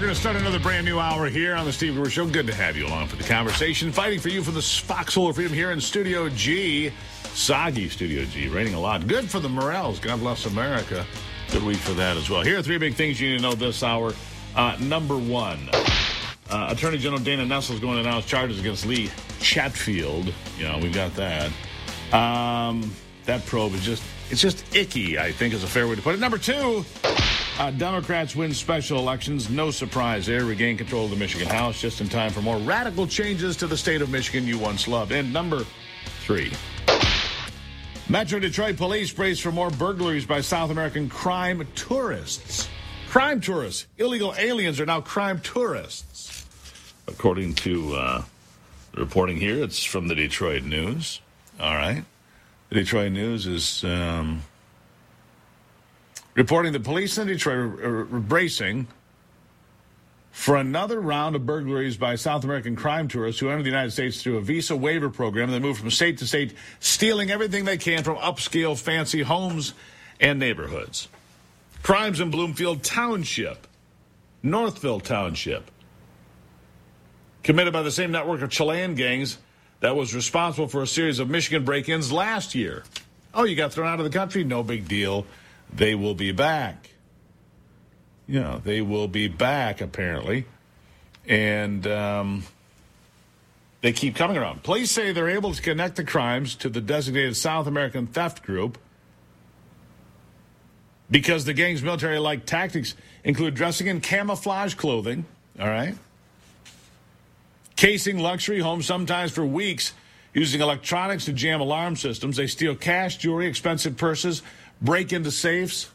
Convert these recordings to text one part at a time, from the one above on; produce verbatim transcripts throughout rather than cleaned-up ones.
We're going to start another brand new hour here on the Steve Brewer Show. Good to have you along for the conversation. Fighting for you for the Foxhole of Freedom here in Studio G. Soggy Studio G, raining a lot. Good for the Morels. God bless America. Good week for that as well. Here are three big things you need to know this hour. Uh, number one, uh, Attorney General Dana Nessel is going to announce charges against Lee Chatfield. You know, we've got that. Um, that probe is just, it's just icky, I think is a fair way to put it. Number two, uh, Democrats win special elections. No surprise there. Regain control of the Michigan House just in time for more radical changes to the state of Michigan you once loved. And number three, Metro Detroit police brace for more burglaries by South American crime tourists. Crime tourists. Illegal aliens are now crime tourists. According to uh, the reporting here, it's from the Detroit News. All right. The Detroit News is um, reporting the police in Detroit are, are bracing for another round of burglaries by South American crime tourists who enter the United States through a visa waiver program. They move from state to state, stealing everything they can from upscale, fancy homes and neighborhoods. Crimes in Bloomfield Township, Northville Township, committed by the same network of Chilean gangs that was responsible for a series of Michigan break-ins last year. Oh, you got thrown out of the country? No big deal. They will be back. You know, they will be back, apparently. And um, they keep coming around. Police say they're able to connect the crimes to the designated South American theft group because the gang's military-like tactics include dressing in camouflage clothing, all right, casing luxury homes sometimes for weeks, using electronics to jam alarm systems. They steal cash, jewelry, expensive purses, break into safes.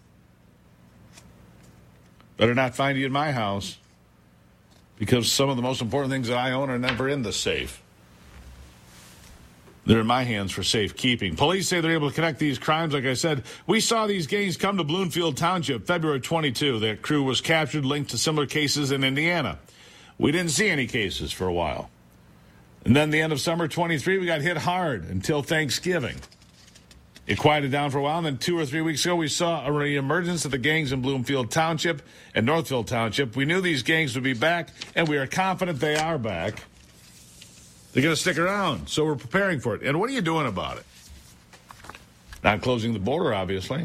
Better not find you in my house, because some of the most important things that I own are never in the safe. They're in my hands for safekeeping. Police say they're able to connect these crimes. Like I said, we saw these gangs come to Bloomfield Township February twenty-second. Their crew was captured, linked to similar cases in Indiana. We didn't see any cases for a while. And then the end of summer twenty-three, we got hit hard until Thanksgiving. It quieted down for a while, and then two or three weeks ago, we saw a reemergence of the gangs in Bloomfield Township and Northville Township. We knew these gangs would be back, and we are confident they are back. They're going to stick around, so we're preparing for it. And what are you doing about it? Not closing the border, obviously.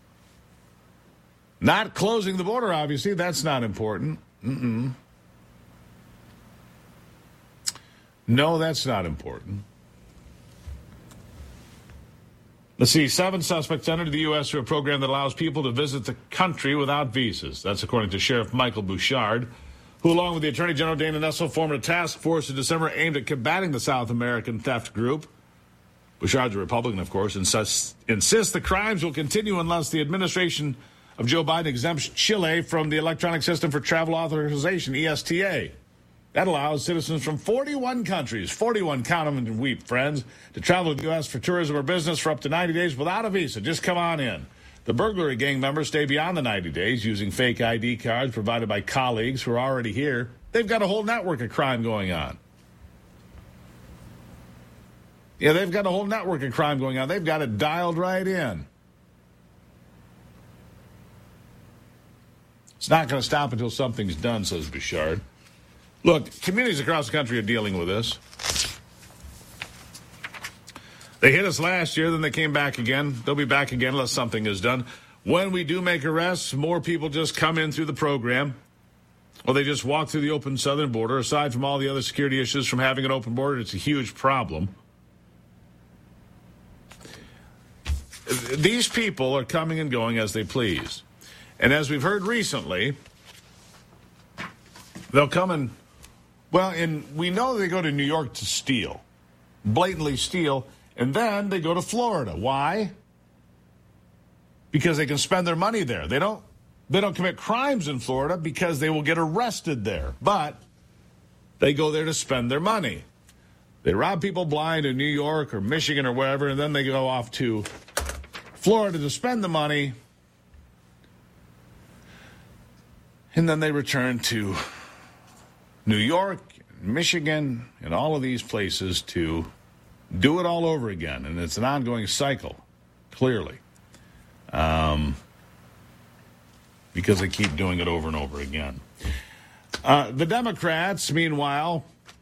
Not closing the border, obviously. That's not important. Mm-mm. No, that's not important. Let's see, seven suspects entered the U S through a program that allows people to visit the country without visas. That's according to Sheriff Michael Bouchard, who, along with the Attorney General Dana Nessel, formed a task force in December aimed at combating the South American theft group. Bouchard's a Republican, of course, insists, insists the crimes will continue unless the administration of Joe Biden exempts Chile from the Electronic System for Travel Authorization, E S T A. That allows citizens from forty-one countries, forty-one, count them and weep, friends, to travel to the U S for tourism or business for up to ninety days without a visa. Just come on in. The burglary gang members stay beyond the ninety days using fake I D cards provided by colleagues who are already here. They've got a whole network of crime going on. Yeah, they've got a whole network of crime going on. They've got it dialed right in. It's not going to stop until something's done, says Bouchard. Look, communities across the country are dealing with this. They hit us last year, then they came back again. They'll be back again unless something is done. When we do make arrests, more people just come in through the program, or they just walk through the open southern border. Aside from all the other security issues from having an open border, it's a huge problem. These people are coming and going as they please. And as we've heard recently, they'll come and, well, and we know they go to New York to steal, blatantly steal, and then they go to Florida. Why? Because they can spend their money there. They don't they don't commit crimes in Florida because they will get arrested there. But they go there to spend their money. They rob people blind in New York or Michigan or wherever, and then they go off to Florida to spend the money. And then they return to New York, Michigan, and all of these places to do it all over again. And it's an ongoing cycle, clearly, um, because they keep doing it over and over again. Uh, the Democrats, meanwhile,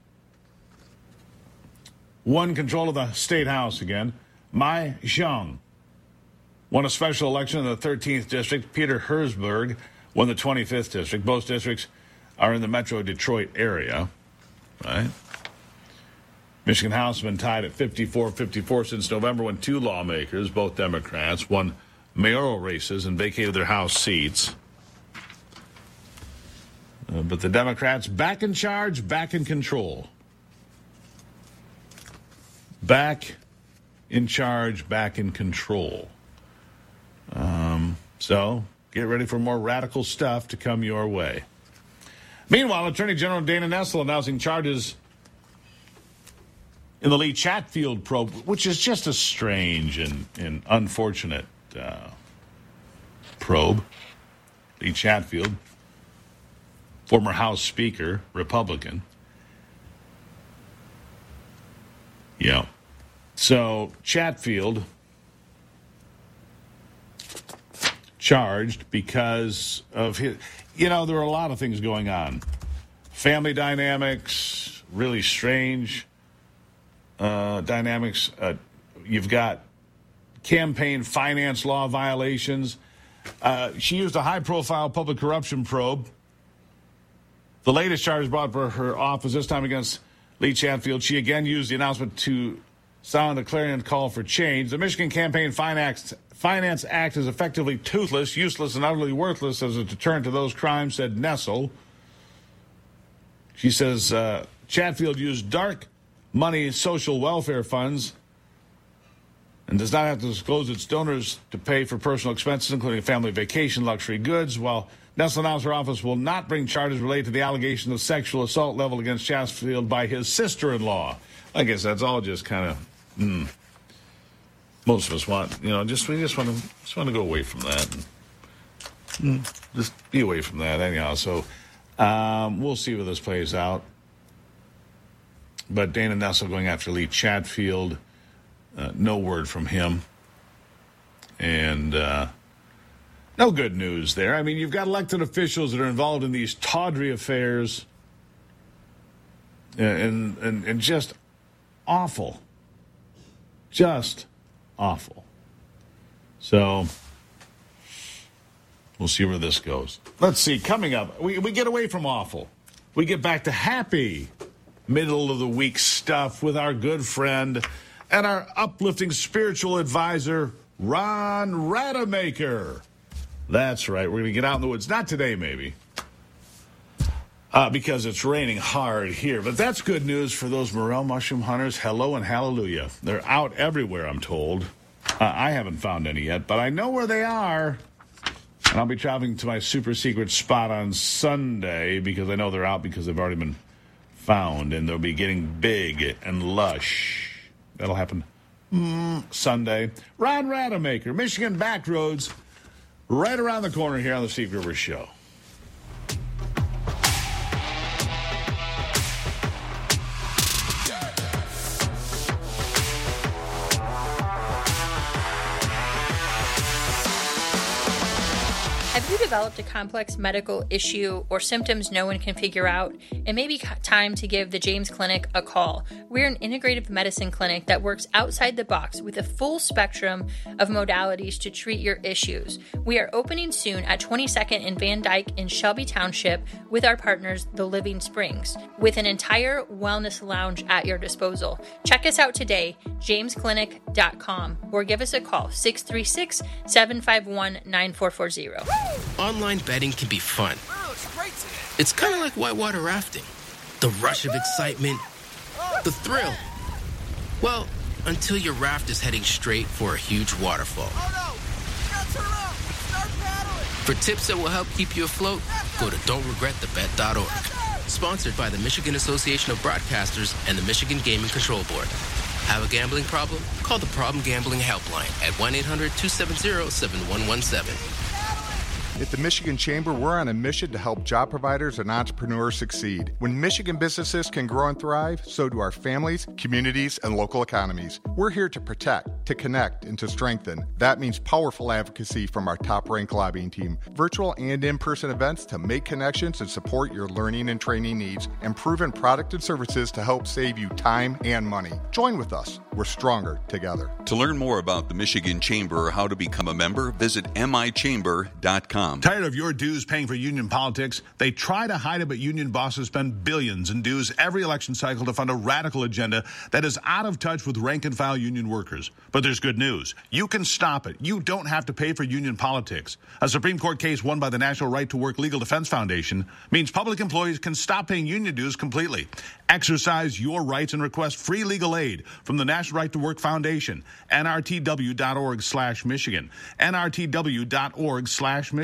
won control of the state house again. Mai Xiong won a special election in the thirteenth district. Peter Herzberg won the twenty-fifth district. Both districts are in the metro Detroit area, right? Michigan House has been tied at fifty-four fifty-four since November when two lawmakers, both Democrats, won mayoral races and vacated their House seats. Uh, but the Democrats back in charge, back in control. Back in charge, back in control. Um, so get ready for more radical stuff to come your way. Meanwhile, Attorney General Dana Nessel announcing charges in the Lee Chatfield probe, which is just a strange and, and unfortunate uh, probe. Lee Chatfield, former House Speaker, Republican. Yeah. So Chatfield charged because of his, you know, there were a lot of things going on. Family dynamics, really strange uh, dynamics. Uh, you've got campaign finance law violations. Uh, she used a high-profile public corruption probe. The latest charge brought for her office, this time against Lee Chatfield. She again used the announcement to sound a clarion call for change. The Michigan Campaign Finance, Finance Act is effectively toothless, useless, and utterly worthless as a deterrent to those crimes, said Nessel. She says uh, Chatfield used dark money social welfare funds and does not have to disclose its donors to pay for personal expenses, including family vacation, luxury goods, while Nessel announced her office will not bring charges related to the allegation of sexual assault leveled against Chatfield by his sister-in-law. I guess that's all just kind of, mm, most of us want, you know, just we just want to just want to go away from that. And, mm, just be away from that anyhow. So um, we'll see where this plays out. But Dana Nessel going after Lee Chatfield, uh, no word from him. And uh, no good news there. I mean, you've got elected officials that are involved in these tawdry affairs and and, and just awful. Just awful. So we'll see where this goes. Let's see. Coming up, we, we get away from awful. We get back to happy middle of the week stuff with our good friend and our uplifting spiritual advisor, Ron Rademacher. That's right. We're going to get out in the woods. Not today, maybe, uh, because it's raining hard here. But that's good news for those morel mushroom hunters. Hello and hallelujah. They're out everywhere, I'm told. Uh, I haven't found any yet, but I know where they are. And I'll be traveling to my super secret spot on Sunday because I know they're out because they've already been found. And they'll be getting big and lush. That'll happen mm, Sunday. Ron Rademacher, Michigan Backroads. Right around the corner here on the Steve Gruber Show. Have you developed a complex medical issue or symptoms no one can figure out? It may be time to give the James Clinic a call. We're an integrative medicine clinic that works outside the box with a full spectrum of modalities to treat your issues. We are opening soon at twenty-second and Van Dyke in Shelby Township with our partners, The Living Springs, with an entire wellness lounge at your disposal. Check us out today, james clinic dot com, or give us a call, six three six, seven five one, nine four four zero. Online betting can be fun. It's kind of like whitewater rafting. The rush of excitement, the thrill. Well, until your raft is heading straight for a huge waterfall. For tips that will help keep you afloat, go to don't regret the bet dot org. Sponsored by the Michigan Association of Broadcasters and the Michigan Gaming Control Board. Have a gambling problem? Call the Problem Gambling Helpline at one eight hundred, two seven zero, seven one one seven. At the Michigan Chamber, we're on a mission to help job providers and entrepreneurs succeed. When Michigan businesses can grow and thrive, so do our families, communities, and local economies. We're here to protect, to connect, and to strengthen. That means powerful advocacy from our top-ranked lobbying team, virtual and in-person events to make connections and support your learning and training needs, and proven product and services to help save you time and money. Join with us. We're stronger together. To learn more about the Michigan Chamber or how to become a member, visit m i chamber dot com. Tired of your dues paying for union politics? They try to hide it, but union bosses spend billions in dues every election cycle to fund a radical agenda that is out of touch with rank-and-file union workers. But there's good news. You can stop it. You don't have to pay for union politics. A Supreme Court case won by the National Right to Work Legal Defense Foundation means public employees can stop paying union dues completely. Exercise your rights and request free legal aid from the National Right to Work Foundation, N R T W dot org slash Michigan, N R T W dot org slash Michigan.